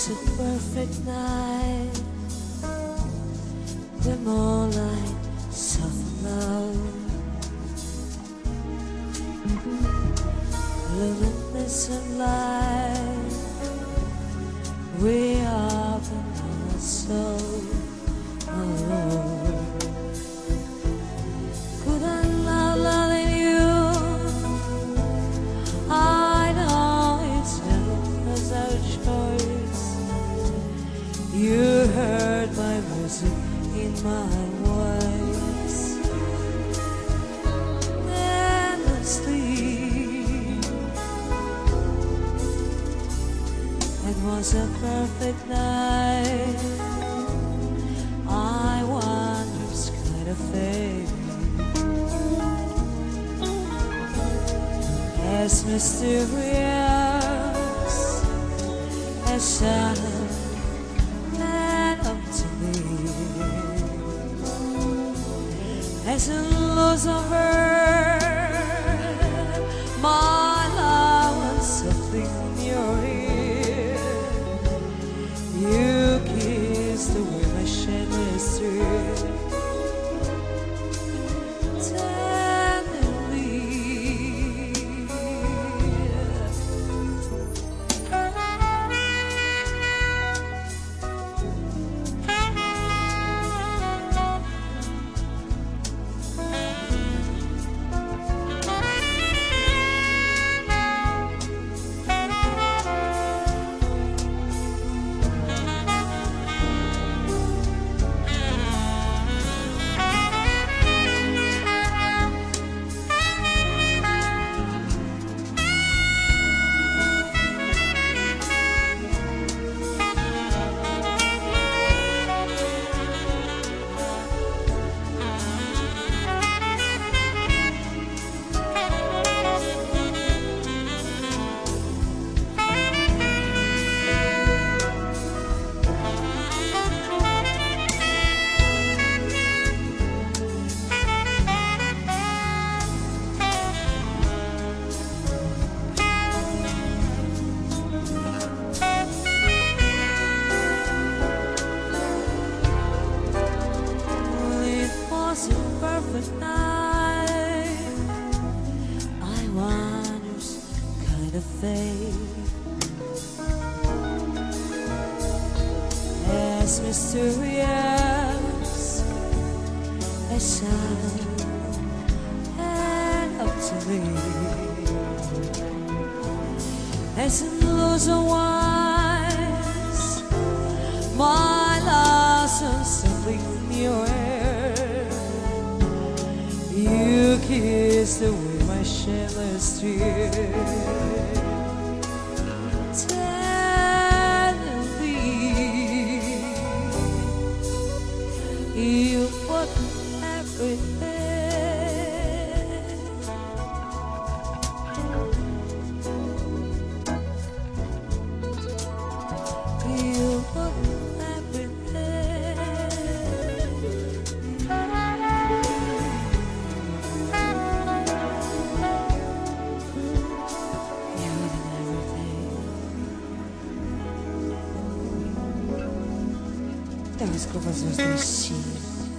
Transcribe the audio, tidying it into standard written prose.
was a perfect night. The moonlight, soft love, luminous and light. We are the soul alone. Could I love loving you? I know it's never our choice. You heard my music in my voice, endlessly. It was a perfect night. I wonder's kind of thing, as mysterious as shadow and up to me, as a loss of her. My love was softly in your ear. You kissed away my shameless tears. Perfect night. I wonder's kind of fate, as mysterious as shadow and up to me, as in lose of wise. My loss is simply in your air. You kissed away my shameless tears. Tenderly, you put everything. You put Там из кругозорной щели